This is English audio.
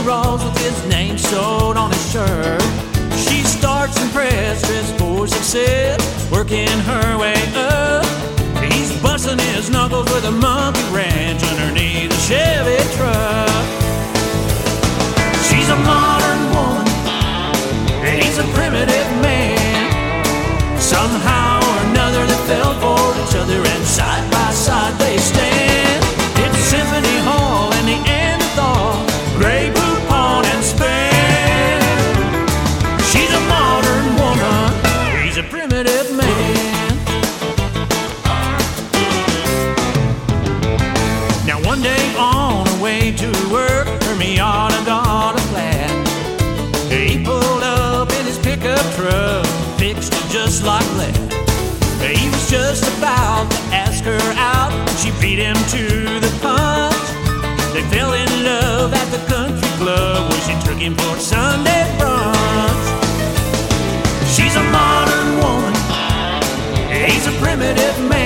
rolls with his name sewed on his shirt. She starts in press dress for success, working her way up. He's busting his knuckles with a monkey wrench underneath a Chevy truck. She's a modern woman, he's a primitive man. Somehow or another they fell for each other, and side by side they stand. It's Symphony Hall and the Neanderthal, Grey Poupon and Span. She's a modern woman, he's a primitive man. Now one day on her way to work, her Miata got a flat. He pulled up in his pickup truck, fixed it just like that. He was just about to ask her out, she beat him to the punch. They fell in love at the country club where she took him for Sunday brunch. She's a modern woman, he's a primitive man.